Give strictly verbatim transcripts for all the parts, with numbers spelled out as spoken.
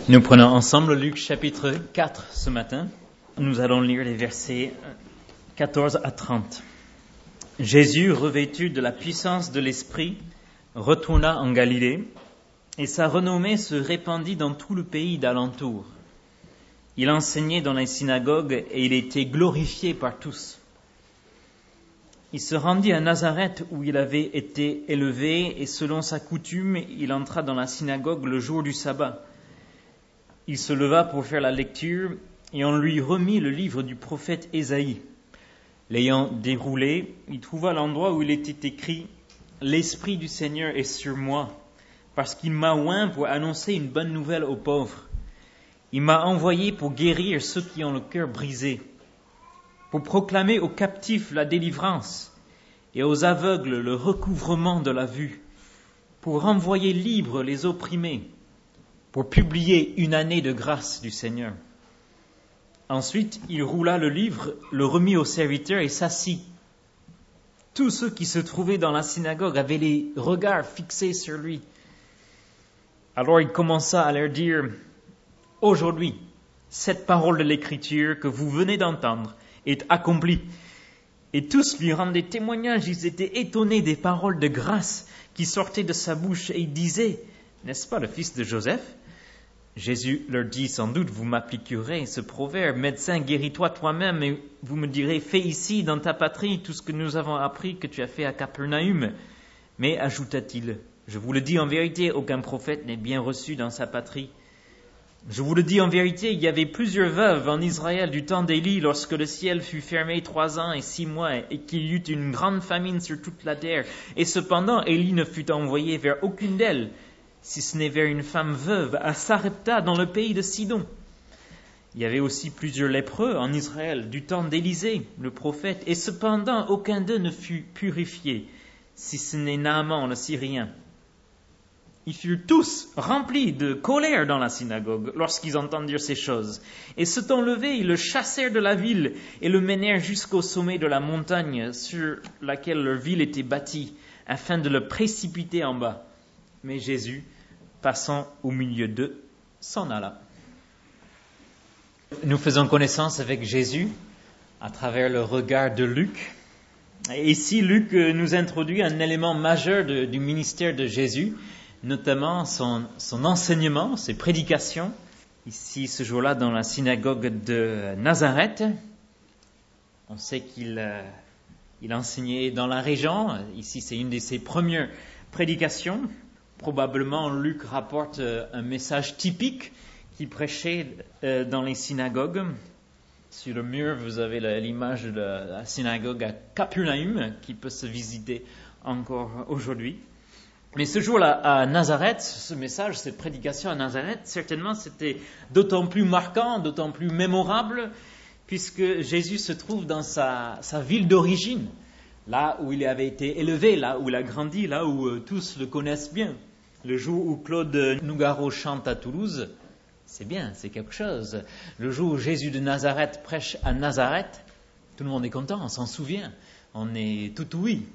Nous prenons ensemble Luc chapitre quatre ce matin. Nous allons lire les versets quatorze à trente. Jésus, revêtu de la puissance de l'Esprit, retourna en Galilée, et sa renommée se répandit dans tout le pays d'alentour. Il enseignait dans les synagogues et il était glorifié par tous. Il se rendit à Nazareth où il avait été élevé et selon sa coutume, il entra dans la synagogue le jour du sabbat. Il se leva pour faire la lecture et on lui remit le livre du prophète Ésaïe. L'ayant déroulé, il trouva l'endroit où il était écrit « L'Esprit du Seigneur est sur moi, parce qu'il m'a oint pour annoncer une bonne nouvelle aux pauvres. Il m'a envoyé pour guérir ceux qui ont le cœur brisé, pour proclamer aux captifs la délivrance et aux aveugles le recouvrement de la vue, pour renvoyer libres les opprimés, pour publier une année de grâce du Seigneur. » Ensuite, il roula le livre, le remit au serviteur et s'assit. Tous ceux qui se trouvaient dans la synagogue avaient les regards fixés sur lui. Alors il commença à leur dire « Aujourd'hui, cette parole de l'Écriture que vous venez d'entendre est accomplie. » Et tous lui rendaient témoignage, ils étaient étonnés des paroles de grâce qui sortaient de sa bouche et ils disaient « N'est-ce pas le fils de Joseph ?» Jésus leur dit, sans doute, vous m'appliquerez ce proverbe, médecin, guéris-toi toi-même, et vous me direz, fais ici, dans ta patrie, tout ce que nous avons appris que tu as fait à Capernaüm. Mais, ajouta-t-il, je vous le dis en vérité, aucun prophète n'est bien reçu dans sa patrie. Je vous le dis en vérité, il y avait plusieurs veuves en Israël du temps d'Élie, lorsque le ciel fut fermé trois ans et six mois, et qu'il y eut une grande famine sur toute la terre. Et cependant, Élie ne fut envoyé vers aucune d'elles, si ce n'est vers une femme veuve, à Sarepta, dans le pays de Sidon. Il y avait aussi plusieurs lépreux en Israël, du temps d'Élisée, le prophète, et cependant aucun d'eux ne fut purifié, si ce n'est Naaman, le Syrien. Ils furent tous remplis de colère dans la synagogue, lorsqu'ils entendirent ces choses. Et s'étant levés, ils le chassèrent de la ville, et le menèrent jusqu'au sommet de la montagne sur laquelle leur ville était bâtie, afin de le précipiter en bas. Mais Jésus, passant au milieu d'eux, s'en alla. Nous faisons connaissance avec Jésus à travers le regard de Luc. Et ici, Luc nous introduit un élément majeur de, du ministère de Jésus, notamment son, son enseignement, ses prédications. Ici, ce jour-là, dans la synagogue de Nazareth, on sait qu'il euh, il enseignait dans la région. Ici, c'est une de ses premières prédications. Probablement, Luc rapporte un message typique qu'il prêchait dans les synagogues. Sur le mur, vous avez l'image de la synagogue à Capernaüm, qui peut se visiter encore aujourd'hui. Mais ce jour-là, à Nazareth, ce message, cette prédication à Nazareth, certainement, c'était d'autant plus marquant, d'autant plus mémorable, puisque Jésus se trouve dans sa, sa ville d'origine, là où il avait été élevé, là où il a grandi, là où euh, tous le connaissent bien. Le jour où Claude Nougaro chante à Toulouse, c'est bien, c'est quelque chose. Le jour où Jésus de Nazareth prêche à Nazareth, tout le monde est content, on s'en souvient, on est tout oui.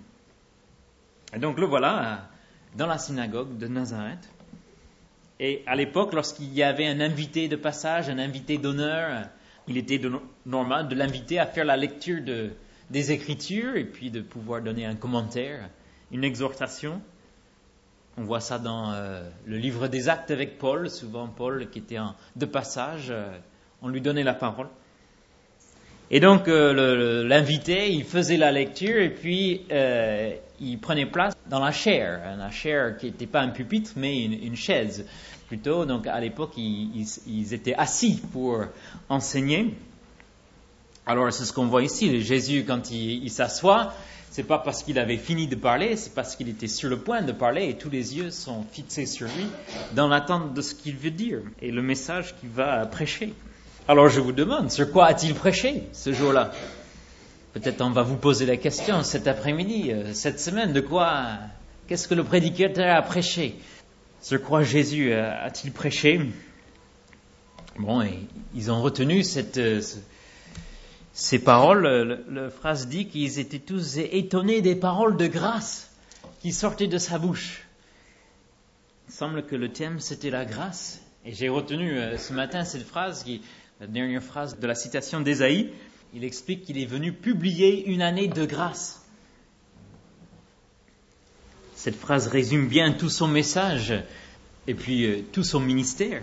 Et donc le voilà dans la synagogue de Nazareth. Et à l'époque, lorsqu'il y avait un invité de passage, un invité d'honneur, il était de, normal de l'inviter à faire la lecture de, des Écritures et puis de pouvoir donner un commentaire, une exhortation. On voit ça dans euh, le livre des Actes avec Paul, souvent Paul qui était en, de passage, euh, on lui donnait la parole. Et donc euh, le, l'invité, il faisait la lecture et puis euh, il prenait place dans la chaire, la chaire qui n'était pas un pupitre mais une, une chaise plutôt. Donc à l'époque, ils, ils, ils étaient assis pour enseigner. Alors c'est ce qu'on voit ici, Jésus quand il, il s'assoit, c'est pas parce qu'il avait fini de parler, c'est parce qu'il était sur le point de parler et tous les yeux sont fixés sur lui dans l'attente de ce qu'il veut dire et le message qu'il va prêcher. Alors je vous demande, sur quoi a-t-il prêché ce jour-là ? Peut-être on va vous poser la question cet après-midi, cette semaine, de quoi, qu'est-ce que le prédicateur a prêché ? Sur quoi Jésus a-t-il prêché ? Bon, et ils ont retenu cette... Ces paroles, le, le phrase dit qu'ils étaient tous étonnés des paroles de grâce qui sortaient de sa bouche. Il semble que le thème, c'était la grâce. Et j'ai retenu euh, ce matin cette phrase, qui, la dernière phrase de la citation d'Ésaïe. Il explique qu'il est venu publier une année de grâce. Cette phrase résume bien tout son message et puis euh, tout son ministère.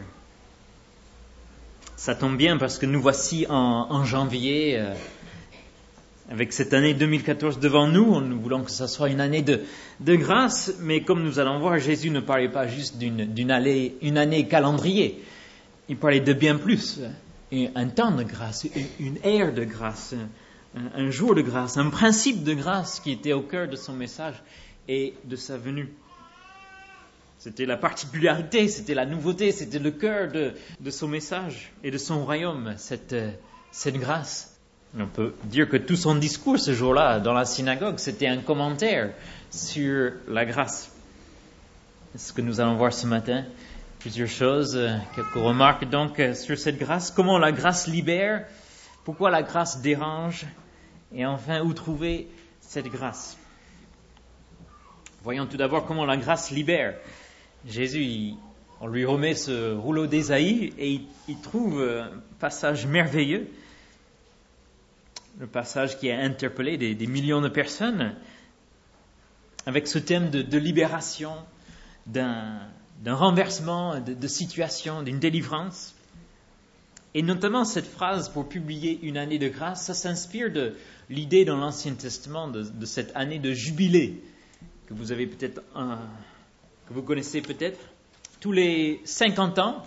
Ça tombe bien parce que nous voici en, en janvier, euh, avec cette année deux mille quatorze devant nous. Nous voulons que ce soit une année de, de grâce, mais comme nous allons voir, Jésus ne parlait pas juste d'une, d'une année, une année calendrier. Il parlait de bien plus. Un temps de grâce, une ère de grâce, un, un jour de grâce, un principe de grâce qui était au cœur de son message et de sa venue. C'était la particularité, c'était la nouveauté, c'était le cœur de, de son message et de son royaume, cette, cette grâce. On peut dire que tout son discours ce jour-là dans la synagogue, c'était un commentaire sur la grâce. C'est ce que nous allons voir ce matin. Plusieurs choses, quelques remarques donc sur cette grâce. Comment la grâce libère, pourquoi la grâce dérange, et enfin où trouver cette grâce. Voyons tout d'abord comment la grâce libère. Jésus, il, on lui remet ce rouleau d'Ésaïe et il, il trouve un passage merveilleux, le passage qui a interpellé des, des millions de personnes, avec ce thème de, de libération, d'un... d'un renversement de, de situation, d'une délivrance. Et notamment cette phrase pour publier une année de grâce, ça s'inspire de l'idée dans l'Ancien Testament de, de cette année de jubilé que vous avez peut-être, euh, que vous connaissez peut-être. Tous les cinquante ans,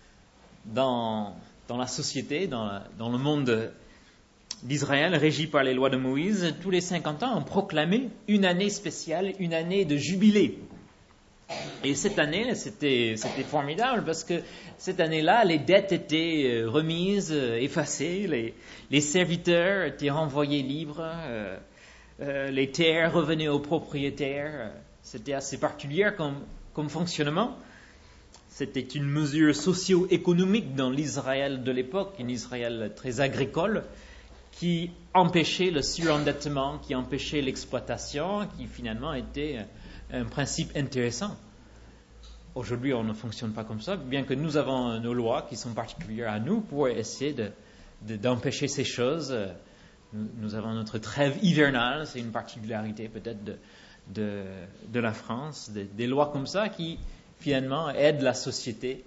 dans, dans la société, dans, la, dans le monde d'Israël, régi par les lois de Moïse, tous les cinquante ans, on proclamait une année spéciale, une année de jubilé. Et cette année, c'était, c'était formidable parce que cette année-là, les dettes étaient remises, effacées, les, les serviteurs étaient renvoyés libres, euh, euh, les terres revenaient aux propriétaires. C'était assez particulier comme, comme fonctionnement. C'était une mesure socio-économique dans l'Israël de l'époque, une Israël très agricole, qui empêchait le surendettement, qui empêchait l'exploitation, qui finalement était un principe intéressant. Aujourd'hui, on ne fonctionne pas comme ça, bien que nous avons nos lois qui sont particulières à nous pour essayer de, de, d'empêcher ces choses. Nous, nous avons notre trêve hivernale, c'est une particularité peut-être de, de, de la France, des, des lois comme ça qui finalement aident la société,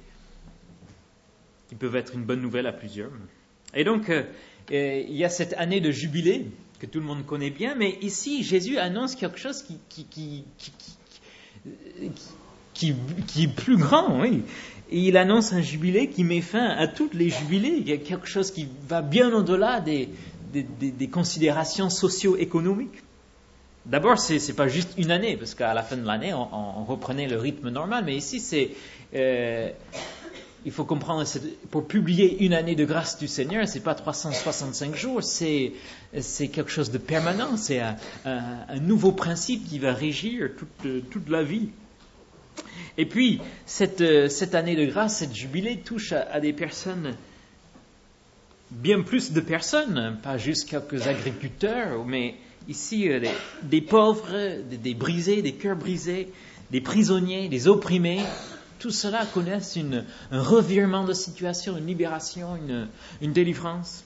qui peuvent être une bonne nouvelle à plusieurs. Et donc, euh, il y a cette année de jubilé que tout le monde connaît bien, mais ici, Jésus annonce quelque chose qui, qui, qui, qui, qui, qui, qui est plus grand, oui. Et il annonce un jubilé qui met fin à toutes les jubilés. Il y a quelque chose qui va bien au-delà des, des, des, des considérations socio-économiques. D'abord, c'est, c'est pas juste une année, parce qu'à la fin de l'année, on, on reprenait le rythme normal, mais ici, c'est... Euh, il faut comprendre, pour publier une année de grâce du Seigneur, c'est pas trois cent soixante-cinq jours, c'est, c'est quelque chose de permanent, c'est un, un, un nouveau principe qui va régir toute, toute la vie. Et puis, cette, cette année de grâce, cette jubilé touche à, à des personnes, bien plus de personnes, pas juste quelques agriculteurs, mais ici, des, des pauvres, des, des brisés, des cœurs brisés, des prisonniers, des opprimés. Tout cela connaissent une, un revirement de situation, une libération, une, une délivrance.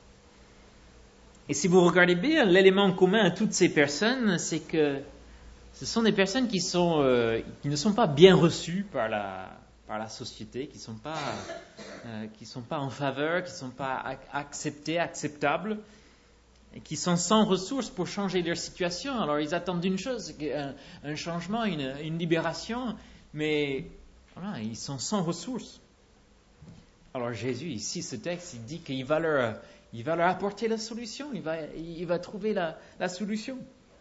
Et si vous regardez bien, l'élément commun à toutes ces personnes, c'est que ce sont des personnes qui, sont, euh, qui ne sont pas bien reçues par la, par la société, qui ne sont pas, euh, qui sont pas en faveur, qui ne sont pas acceptées, acceptables, et qui sont sans ressources pour changer leur situation. Alors ils attendent une chose, un, un changement, une, une libération, mais... Voilà, ils sont sans ressources. Alors Jésus, ici, ce texte, il dit qu'il va leur, il va leur apporter la solution, il va, il va trouver la, la solution.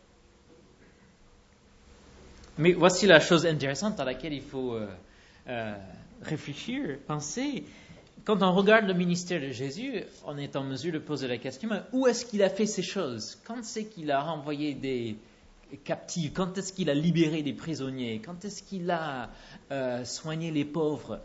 Mais voici la chose intéressante à laquelle il faut euh, euh, réfléchir, penser. Quand on regarde le ministère de Jésus, on est en mesure de poser la question, mais où est-ce qu'il a fait ces choses? Quand c'est qu'il a renvoyé des... captifs, quand est-ce qu'il a libéré des prisonniers, quand est-ce qu'il a euh, soigné les pauvres?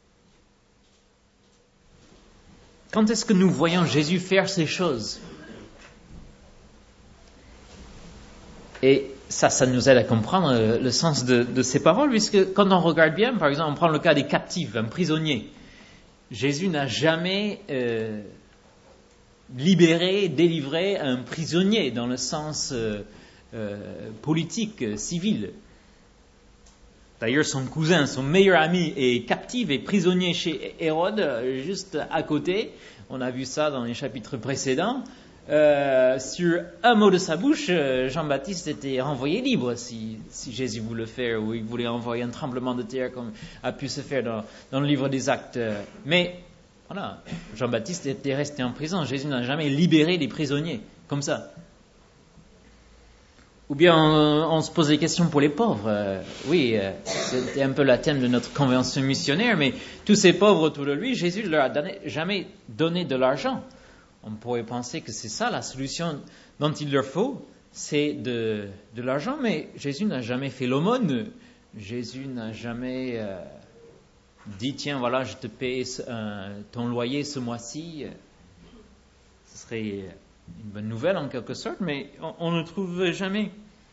Quand est-ce que nous voyons Jésus faire ces choses? Et ça, ça nous aide à comprendre le, le sens de, de ces paroles, puisque quand on regarde bien, par exemple, on prend le cas des captifs, un prisonnier. Jésus n'a jamais euh, libéré, délivré un prisonnier dans le sens euh, euh, politique, euh, civil. D'ailleurs, son cousin, son meilleur ami, est captif et prisonnier chez Hérode, juste à côté. On a vu ça dans les chapitres précédents. Euh, sur un mot de sa bouche, Jean-Baptiste était renvoyé libre si, si Jésus voulait le faire, ou il voulait envoyer un tremblement de terre comme a pu se faire dans, dans le livre des Actes. Mais voilà, Jean-Baptiste était resté en prison. Jésus n'a jamais libéré les prisonniers comme ça. Ou bien on, on se pose des questions pour les pauvres. Euh, oui, euh, c'était un peu le thème de notre convention missionnaire, mais tous ces pauvres autour de lui, Jésus ne leur a donné, jamais donné de l'argent. On pourrait penser que c'est ça la solution dont il leur faut, c'est de, de l'argent, mais Jésus n'a jamais fait l'aumône. Jésus n'a jamais euh, dit, tiens, voilà, je te paie un, ton loyer ce mois-ci. Ce serait une bonne nouvelle en quelque sorte, mais on, on ne trouve jamais.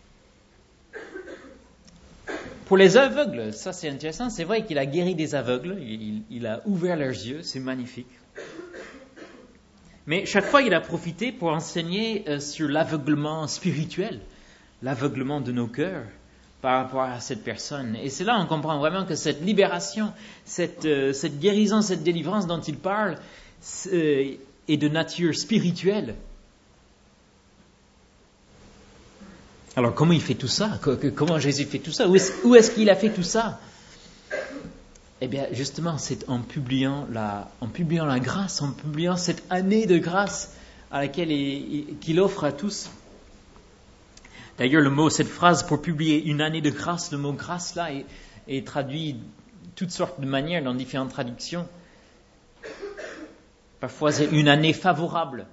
Pour les aveugles, ça c'est intéressant, c'est vrai qu'il a guéri des aveugles, il, il a ouvert leurs yeux, c'est magnifique. Mais chaque fois, il a profité pour enseigner euh, sur l'aveuglement spirituel, l'aveuglement de nos cœurs par rapport à cette personne. Et c'est là qu'on comprend vraiment que cette libération, cette, euh, cette guérison, cette délivrance dont il parle euh, est de nature spirituelle. Alors, comment il fait tout ça? Comment Jésus fait tout ça? Où est-ce, où est-ce qu'il a fait tout ça? Eh bien, justement, c'est en publiant la, en publiant la grâce, en publiant cette année de grâce à laquelle il, qu'il offre à tous. D'ailleurs, le mot, cette phrase pour publier une année de grâce, le mot grâce là est, est traduit de toutes sortes de manières dans différentes traductions. Parfois, c'est une année favorable.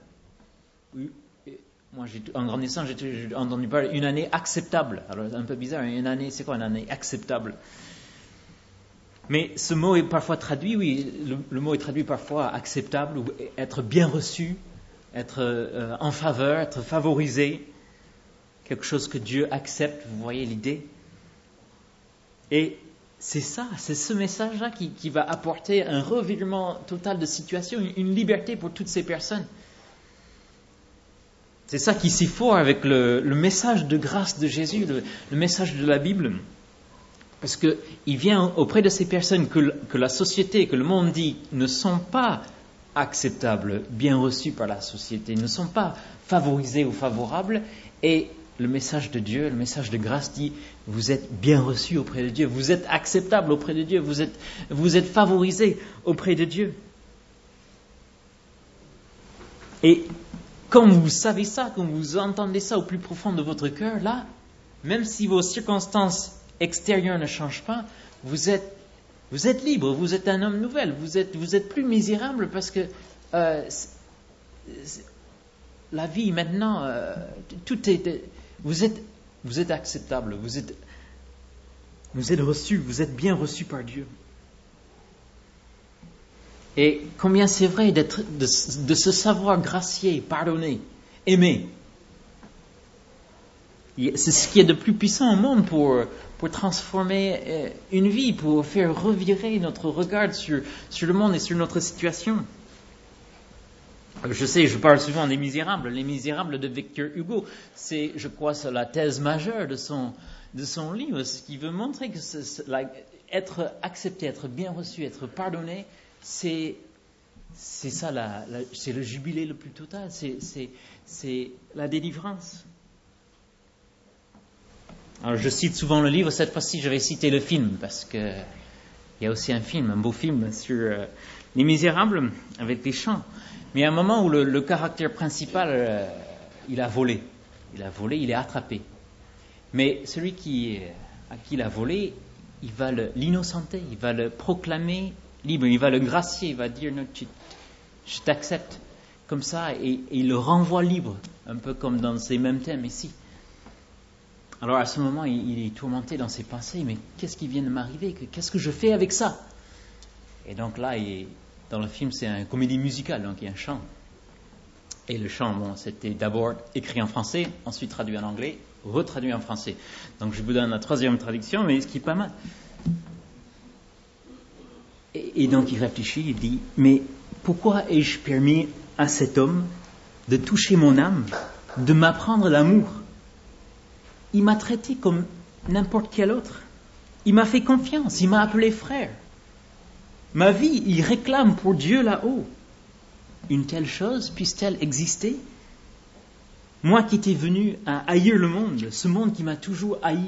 Moi, j'ai, en grandissant, j'ai, j'ai entendu parler d'une année acceptable. Alors, c'est un peu bizarre, une année, c'est quoi une année acceptable? Mais ce mot est parfois traduit, oui, le, le mot est traduit parfois acceptable, ou être bien reçu, être euh, en faveur, être favorisé, quelque chose que Dieu accepte, vous voyez l'idée. Et c'est ça, c'est ce message-là qui, qui va apporter un revirement total de situation, une, une liberté pour toutes ces personnes. C'est ça qui est si fort avec le, le message de grâce de Jésus, le, le message de la Bible. Parce qu'il vient auprès de ces personnes que, que la société, que le monde dit ne sont pas acceptables, bien reçus par la société, ne sont pas favorisés ou favorables. Et le message de Dieu, le message de grâce dit, vous êtes bien reçus auprès de Dieu, vous êtes acceptables auprès de Dieu, vous êtes, vous êtes favorisés auprès de Dieu. Et quand vous savez ça, quand vous entendez ça au plus profond de votre cœur, là, même si vos circonstances extérieures ne changent pas, vous êtes, vous êtes libre, vous êtes un homme nouvel, vous êtes, vous êtes plus misérable parce que euh, c'est, c'est, la vie maintenant, euh, tout est, vous êtes, vous êtes acceptable, vous êtes, vous êtes reçu, vous êtes bien reçu par Dieu. Et combien c'est vrai d'être, de, de se savoir gracier, pardonner, aimer. C'est ce qui est de plus puissant au monde pour, pour transformer une vie, pour faire revirer notre regard sur, sur le monde et sur notre situation. Je sais, je parle souvent des Misérables. Les Misérables de Victor Hugo, c'est, je crois, c'est la thèse majeure de son, de son livre, ce qui veut montrer que c'est, c'est, la, être accepté, être bien reçu, être pardonné, c'est, c'est ça, la, la, c'est le jubilé le plus total, c'est, c'est, c'est la délivrance. Alors, je cite souvent le livre, cette fois-ci, je vais citer le film, parce que il y a aussi un film, un beau film sur euh, Les Misérables, avec des chants. Mais il y a un moment où le, le caractère principal, euh, il a volé. Il a volé, il est attrapé. Mais celui qui, à qui il a volé, il va le, l'innocenter, il va le proclamer libre, il va le gracier, il va dire non, tu, je t'accepte comme ça, et, et il le renvoie libre, un peu comme dans ces mêmes thèmes ici. Alors à ce moment, il, il est tourmenté dans ses pensées, mais qu'est-ce qui vient de m'arriver? Qu'est-ce que je fais avec ça? Et donc là, il, dans le film, c'est une comédie musicale, donc il y a un chant. Et le chant, bon, c'était d'abord écrit en français, ensuite traduit en anglais, retraduit en français. Donc je vous donne la troisième traduction, mais ce qui est pas mal. Et, et donc il réfléchit, il dit, mais pourquoi ai-je permis à cet homme de toucher mon âme, de m'apprendre l'amour? Il m'a traité comme n'importe quel autre. Il m'a fait confiance, il m'a appelé frère. Ma vie, il réclame pour Dieu là-haut. Une telle chose puisse-t-elle exister? Moi qui étais venu à haïr le monde, ce monde qui m'a toujours haï.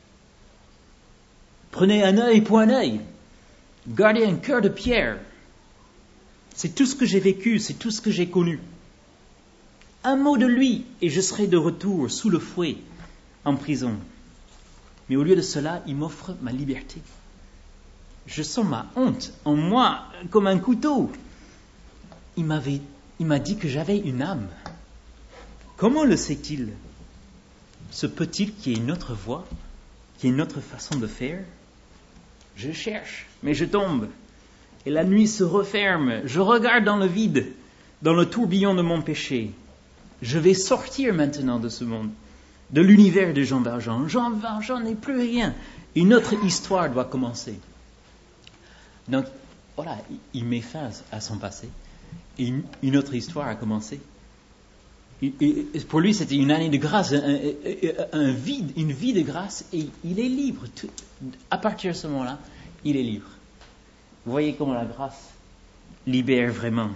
Prenez un œil pour un œil. Gardez un cœur de pierre. C'est tout ce que j'ai vécu, c'est tout ce que j'ai connu. Un mot de lui et je serai de retour sous le fouet, en prison. Mais au lieu de cela, il m'offre ma liberté. Je sens ma honte en moi comme un couteau. Il m'avait, il m'a dit que j'avais une âme. Comment le sait-il? Se peut-il qu'il y ait une autre voie, qu'il y ait une autre façon de faire? Je cherche, mais je tombe. Et la nuit se referme. Je regarde dans le vide, dans le tourbillon de mon péché. Je vais sortir maintenant de ce monde, de l'univers de Jean Valjean. Jean Valjean n'est plus rien. Une autre histoire doit commencer. Donc, voilà, il met fin à son passé. Et une autre histoire a commencé. Et pour lui, c'était une année de grâce, un, un vide, une vie de grâce, et il est libre. Tout, à partir de ce moment-là, il est libre. Vous voyez comment la grâce libère vraiment.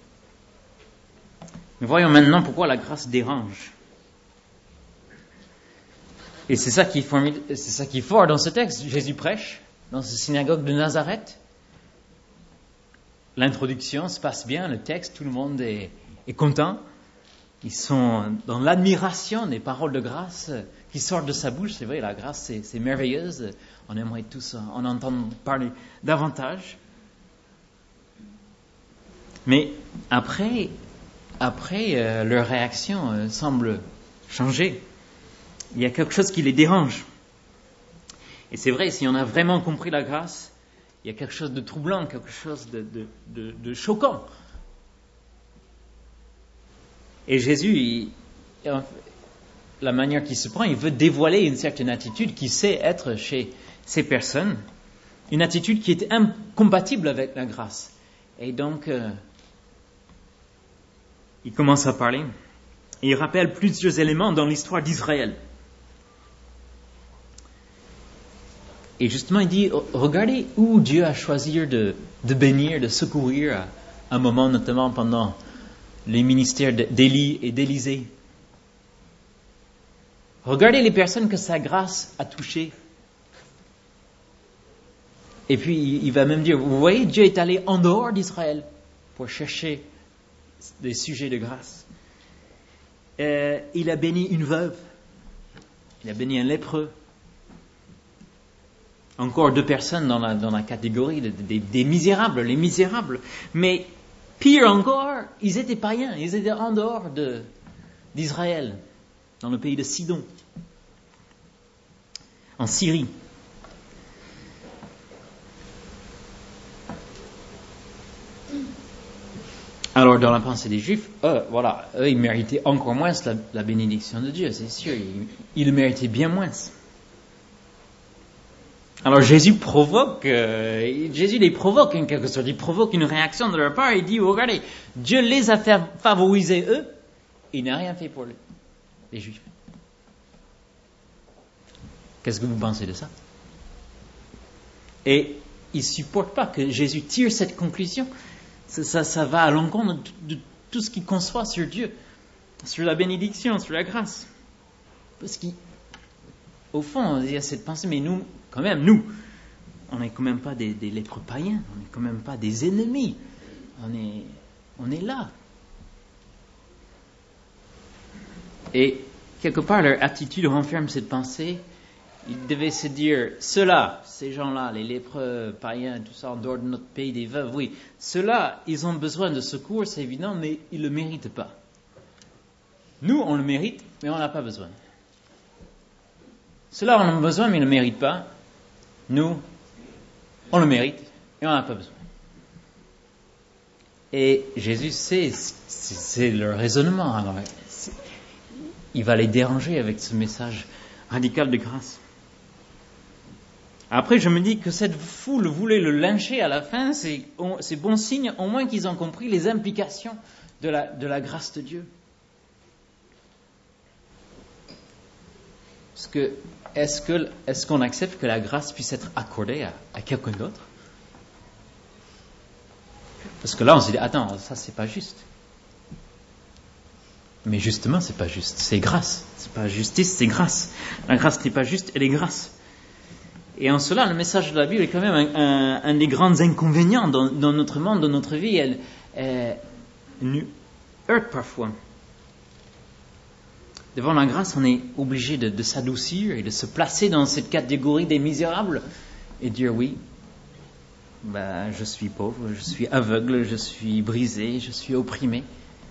Mais voyons maintenant pourquoi la grâce dérange. Et c'est ça qui est formidable, c'est ça qui est fort dans ce texte. Jésus prêche dans cette synagogue de Nazareth. L'introduction se passe bien, le texte, tout le monde est, est content. Ils sont dans l'admiration des paroles de grâce qui sortent de sa bouche. C'est vrai, la grâce, c'est, c'est merveilleuse. On aimerait tous en entendre parler davantage. Mais après, après euh, leur réaction euh, semble changer. Il y a quelque chose qui les dérange. Et c'est vrai, si on a vraiment compris la grâce, il y a quelque chose de troublant, quelque chose de, de, de, de choquant. Et Jésus, il, la manière qu'il se prend, il veut dévoiler une certaine attitude qui sait être chez ces personnes, une attitude qui est incompatible avec la grâce. Et donc, euh, il commence à parler. Et il rappelle plusieurs éléments dans l'histoire d'Israël. Et justement, il dit, regardez où Dieu a choisi de, de bénir, de secourir à un moment, notamment pendant les ministères d'Élie et d'Élisée. Regardez les personnes que sa grâce a touchées. Et puis, il va même dire, vous voyez, Dieu est allé en dehors d'Israël pour chercher des sujets de grâce. Euh, il a béni une veuve. Il a béni un lépreux. Encore deux personnes dans la, dans la catégorie de, de, des, des misérables, les misérables. Mais pire encore, ils étaient païens, ils étaient en dehors de, d'Israël, dans le pays de Sidon, en Syrie. Alors, dans la pensée des Juifs, eux, voilà, eux, ils méritaient encore moins la, la bénédiction de Dieu, c'est sûr, ils, ils le méritaient bien moins. Alors Jésus provoque, euh, Jésus les provoque en quelque sorte, il provoque une réaction de leur part, il dit, oh, regardez, Dieu les a fait favoriser eux, il n'a rien fait pour les, les Juifs. Qu'est-ce que vous pensez de ça? Et il ne supporte pas que Jésus tire cette conclusion, ça, ça, ça va à l'encontre de, de tout ce qu'il conçoit sur Dieu, sur la bénédiction, sur la grâce. Parce qu'au fond, il y a cette pensée, mais nous, quand même, nous, on n'est quand même pas des, des lépreux païens, on n'est quand même pas des ennemis, on est, on est là. Et quelque part, leur attitude renferme cette pensée. Ils devaient se dire, ceux-là, ces gens-là, les lépreux païens, tout ça, en dehors de notre pays des veuves, oui, ceux-là, ils ont besoin de secours, c'est évident, mais ils ne le méritent pas. Nous, on le mérite, mais on n'a pas besoin. Ceux-là, on en a besoin, mais ils ne le méritent pas. Nous, on le mérite et on n'en a pas besoin. Et Jésus sait, c'est, c'est le raisonnement. Alors, il va les déranger avec ce message radical de grâce. Après, je me dis que cette foule voulait le lyncher à la fin, c'est, c'est bon signe, au moins qu'ils ont compris les implications de la, de la grâce de Dieu. Parce que, est-ce que, est-ce qu'on accepte que la grâce puisse être accordée à, à quelqu'un d'autre? Parce que là, on se dit, attends, ça c'est pas juste. Mais justement, c'est pas juste, c'est grâce. C'est pas justice, c'est grâce. La grâce n'est pas juste, elle est grâce. Et en cela, le message de la Bible est quand même un, un, un des grands inconvénients dans, dans notre monde, dans notre vie. Elle, elle nous heurte parfois. Devant la grâce, on est obligé de, de s'adoucir et de se placer dans cette catégorie des misérables et dire oui, ben, je suis pauvre, je suis aveugle, je suis brisé, je suis opprimé.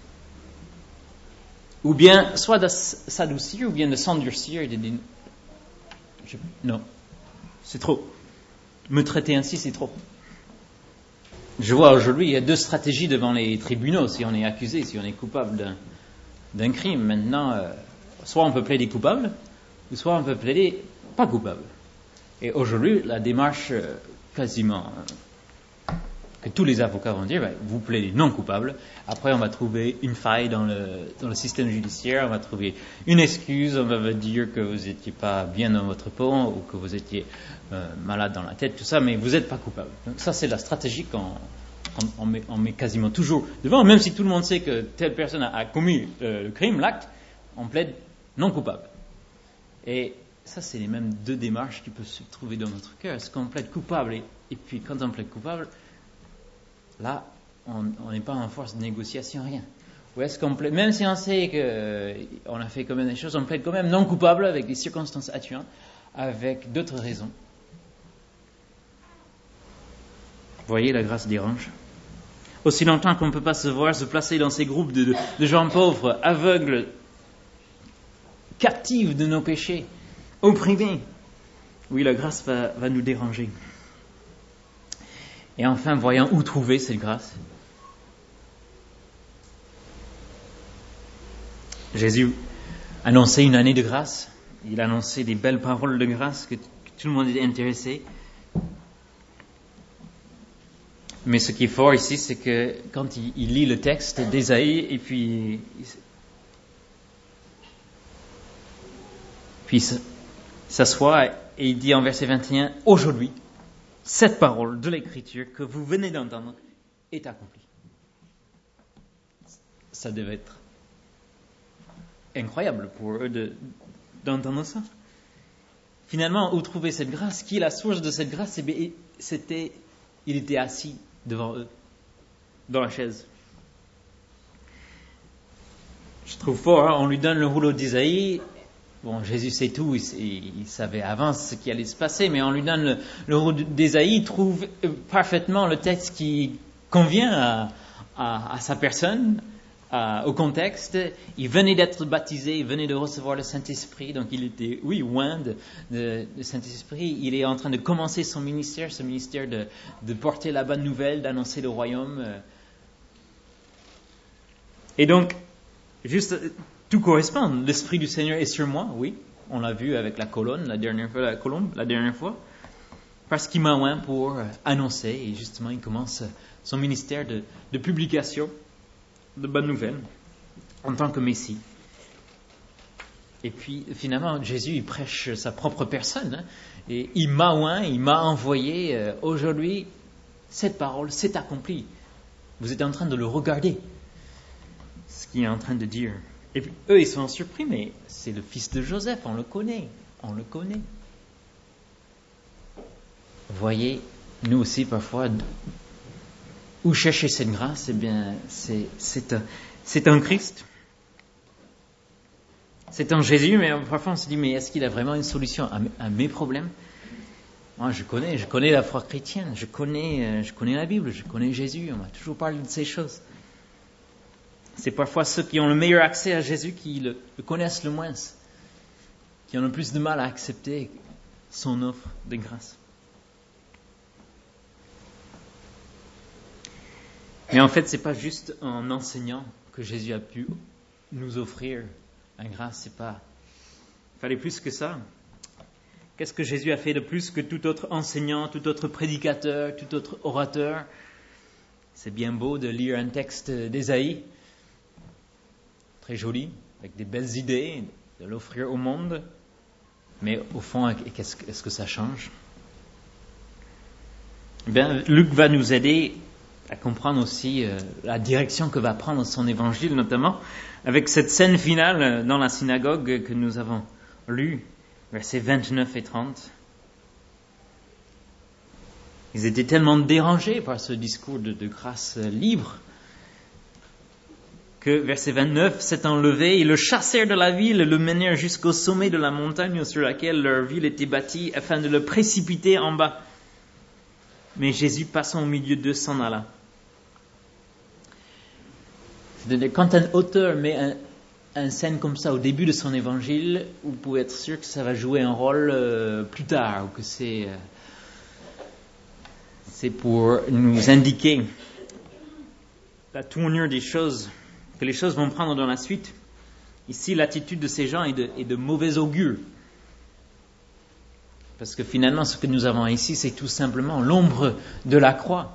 Ou bien, soit de s'adoucir ou bien de s'endurcir et de dire je, non. C'est trop. Me traiter ainsi, c'est trop. Je vois aujourd'hui, il y a deux stratégies devant les tribunaux si on est accusé, si on est coupable d'un, d'un crime. Maintenant, euh, soit on peut plaider coupable, ou soit on peut plaider pas coupable. Et aujourd'hui, la démarche euh, quasiment euh, que tous les avocats vont dire, ben, vous plaidez non coupable. Après, on va trouver une faille dans le, dans le système judiciaire, on va trouver une excuse, on va vous dire que vous n'étiez pas bien dans votre peau ou que vous étiez euh, malade dans la tête, tout ça, mais vous n'êtes pas coupable. Donc ça, c'est la stratégie qu'on on, on met, on met quasiment toujours devant, même si tout le monde sait que telle personne a, a commis euh, le crime, l'acte, on plaide non coupable. Et ça, c'est les mêmes deux démarches qui peuvent se trouver dans notre cœur. Est-ce qu'on plaide coupable et, et puis quand on plaide coupable, là, on n'est pas en force de négociation, rien. Ou est-ce qu'on plaide, même si on sait qu'on euh, a fait quand même des choses, on plaide quand même non coupable avec des circonstances atténuantes, avec d'autres raisons. Vous voyez, la grâce dérange. Aussi longtemps qu'on ne peut pas se voir, se placer dans ces groupes de, de, de gens pauvres, aveugles, captifs de nos péchés, opprimés, oui, la grâce va, va nous déranger. Et enfin, voyons où trouver cette grâce. Jésus annonçait une année de grâce. Il annonçait des belles paroles de grâce que, t- que tout le monde était intéressé. Mais ce qui est fort ici, c'est que quand il, il lit le texte d'Ésaïe et puis il, puis il s'assoit et il dit en verset vingt et un, aujourd'hui, cette parole de l'Écriture que vous venez d'entendre est accomplie. Ça devait être incroyable pour eux de, d'entendre ça. Finalement, où trouver cette grâce? Qui est la source de cette grâce? C'était, il était assis devant eux, dans la chaise. Je trouve fort, hein? On lui donne le rouleau d'Ésaïe. Bon, Jésus sait tout, il, il savait avant ce qui allait se passer, mais on lui donne le, le rouleau d'Ésaïe, il trouve parfaitement le texte qui convient à, à, à sa personne, à, au contexte. Il venait d'être baptisé, il venait de recevoir le Saint-Esprit, donc il était, oui, loin de, de, de Saint-Esprit. Il est en train de commencer son ministère, ce ministère de, de porter la bonne nouvelle, d'annoncer le royaume. Et donc, juste... Tout correspond. L'Esprit du Seigneur est sur moi, oui. On l'a vu avec la colonne, la dernière fois, la colombe, la dernière fois. Parce qu'il m'a oint pour annoncer, et justement, il commence son ministère de, de publication de bonnes nouvelles en tant que Messie. Et puis, finalement, Jésus, il prêche sa propre personne. Hein, et il m'a oint, il m'a envoyé. Euh, aujourd'hui, cette parole s'est accomplie. Vous êtes en train de le regarder. Ce qu'il est en train de dire. Et puis, eux, ils sont surpris, mais c'est le fils de Joseph, on le connaît, on le connaît. Vous voyez, nous aussi, parfois, où chercher cette grâce? Eh bien, c'est, c'est, un, c'est un Christ. C'est un Jésus, mais parfois on se dit, mais est-ce qu'il a vraiment une solution à mes, à mes problèmes? Moi, je connais, je connais la foi chrétienne, je connais, je connais la Bible, je connais Jésus, on m'a toujours parlé de ces choses. C'est parfois ceux qui ont le meilleur accès à Jésus qui le, le connaissent le moins, qui ont le plus de mal à accepter son offre de grâce. Mais en fait, c'est pas juste en enseignant que Jésus a pu nous offrir la grâce, c'est pas... Il fallait plus que ça. Qu'est-ce que Jésus a fait de plus que tout autre enseignant, tout autre prédicateur, tout autre orateur? C'est bien beau de lire un texte d'Ésaïe, très joli, avec des belles idées, de l'offrir au monde. Mais au fond, qu'est-ce, est-ce que ça change? Eh bien, Luc va nous aider à comprendre aussi euh, la direction que va prendre son évangile, notamment avec cette scène finale dans la synagogue que nous avons lue, versets vingt-neuf et trente. Ils étaient tellement dérangés par ce discours de, de grâce libre que, verset vingt-neuf, s'étant levés, ils le chassèrent de la ville et le menèrent jusqu'au sommet de la montagne sur laquelle leur ville était bâtie, afin de le précipiter en bas. Mais Jésus, passant au milieu d'eux, s'en alla. C'est-à-dire, quand un auteur met un, un scène comme ça au début de son évangile, vous pouvez être sûr que ça va jouer un rôle euh, plus tard, ou que c'est, euh, c'est pour nous indiquer la tournure des choses, que les choses vont prendre dans la suite. Ici, l'attitude de ces gens est de, est de mauvais augure. Parce que finalement, ce que nous avons ici, c'est tout simplement l'ombre de la croix.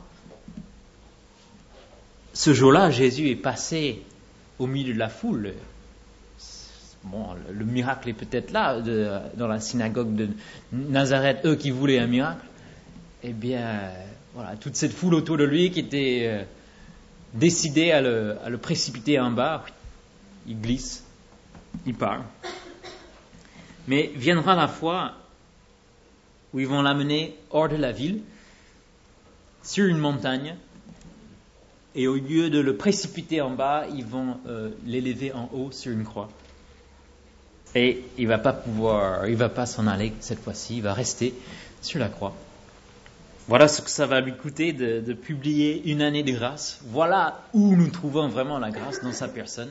Ce jour-là, Jésus est passé au milieu de la foule. Bon, le miracle est peut-être là, de, dans la synagogue de Nazareth, eux qui voulaient un miracle. Eh bien, voilà, toute cette foule autour de lui qui était euh, décidée à le, à le précipiter en bas, il glisse, il part. Mais viendra la fois où ils vont l'amener hors de la ville, sur une montagne, et au lieu de le précipiter en bas, ils vont euh, l'élever en haut sur une croix. Et il va pas pouvoir, il va pas s'en aller cette fois-ci, il va rester sur la croix. Voilà ce que ça va lui coûter de, de publier une année de grâce. Voilà où nous trouvons vraiment la grâce dans sa personne.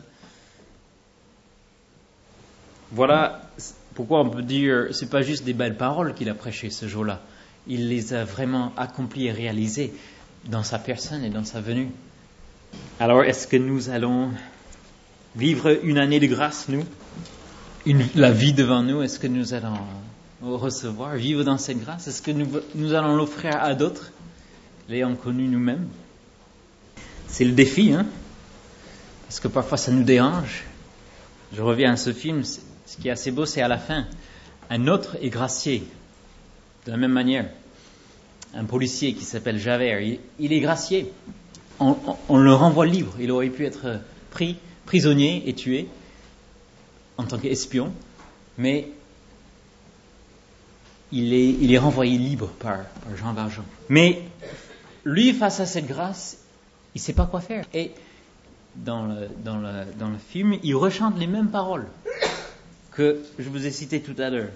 Voilà pourquoi on peut dire, c'est pas juste des belles paroles qu'il a prêchées ce jour-là. Il les a vraiment accomplies et réalisées dans sa personne et dans sa venue. Alors, est-ce que nous allons vivre une année de grâce, nous? Une, la vie devant nous, est-ce que nous allons recevoir, vivre dans cette grâce? Est-ce que nous, nous allons l'offrir à d'autres, l'ayant connu nous-mêmes? C'est le défi, hein? Parce que parfois ça nous dérange. Je reviens à ce film, ce qui est assez beau, c'est à la fin. Un autre est gracié, de la même manière. Un policier qui s'appelle Javert, il, il est gracié. On, on, on le renvoie libre. Il aurait pu être pris, prisonnier et tué en tant qu'espion, mais il est, il est renvoyé libre par, par Jean Valjean. Mais lui, face à cette grâce, il ne sait pas quoi faire. Et dans le, dans le, dans le film, il rechante les mêmes paroles que je vous ai citées tout à l'heure,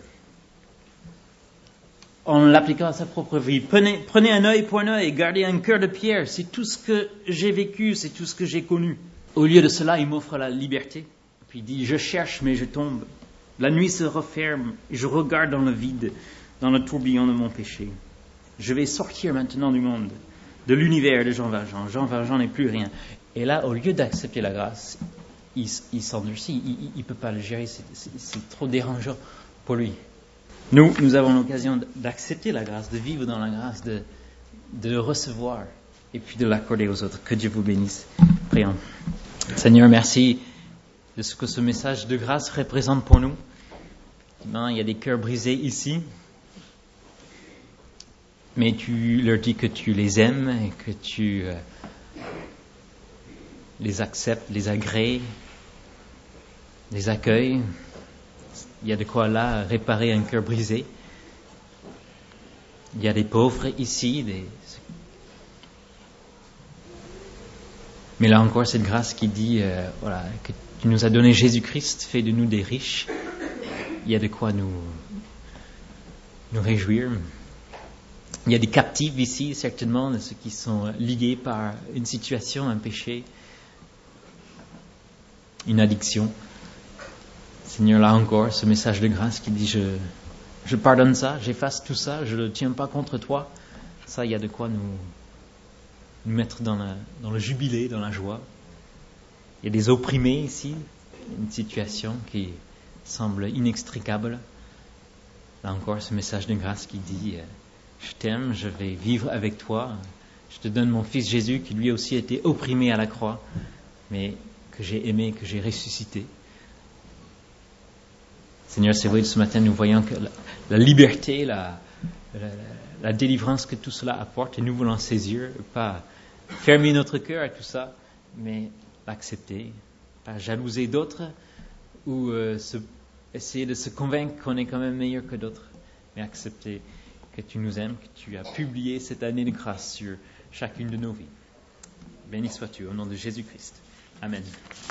en l'appliquant à sa propre vie. Prenez, prenez un œil pour un œil, gardez un cœur de pierre. C'est tout ce que j'ai vécu, c'est tout ce que j'ai connu. Au lieu de cela, il m'offre la liberté. Puis il dit, je cherche mais je tombe. La nuit se referme et je regarde dans le vide, dans le tourbillon de mon péché. Je vais sortir maintenant du monde, de l'univers de Jean Valjean. Jean Valjean n'est plus rien. Et là, au lieu d'accepter la grâce, il, il s'endurcit, il ne peut pas le gérer, c'est, c'est, c'est trop dérangeant pour lui. Nous, nous avons l'occasion d'accepter la grâce, de vivre dans la grâce, de, de le recevoir et puis de l'accorder aux autres. Que Dieu vous bénisse. Prions. Seigneur, merci de ce que ce message de grâce représente pour nous. Non, il y a des cœurs brisés ici, mais tu leur dis que tu les aimes et que tu euh, les acceptes, les agrées, les accueilles. Il y a de quoi là réparer un cœur brisé. Il y a des pauvres ici, des... mais là encore cette grâce qui dit euh, voilà, que tu nous as donné Jésus-Christ, fait de nous des riches. Il y a de quoi nous, nous réjouir. Il y a des captifs ici, certainement, de ceux qui sont liés par une situation, un péché, une addiction. Seigneur, là encore, ce message de grâce qui dit je, je pardonne ça, j'efface tout ça, je ne le tiens pas contre toi. Ça, il y a de quoi nous, nous mettre dans, la, dans le jubilé, dans la joie. Il y a des opprimés ici, une situation qui semble inextricable. Là encore, ce message de grâce qui dit euh, « Je t'aime, je vais vivre avec toi. Je te donne mon fils Jésus qui lui aussi a été opprimé à la croix, mais que j'ai aimé, que j'ai ressuscité. » Seigneur, c'est vrai, ce matin, nous voyons que la, la liberté, la, la, la délivrance que tout cela apporte, et nous voulons saisir, pas fermer notre cœur à tout ça, mais l'accepter, pas jalouser d'autres ou euh, se, essayer de se convaincre qu'on est quand même meilleur que d'autres, mais accepter que tu nous aimes, que tu as publié cette année de grâce sur chacune de nos vies. Béni sois-tu au nom de Jésus-Christ. Amen.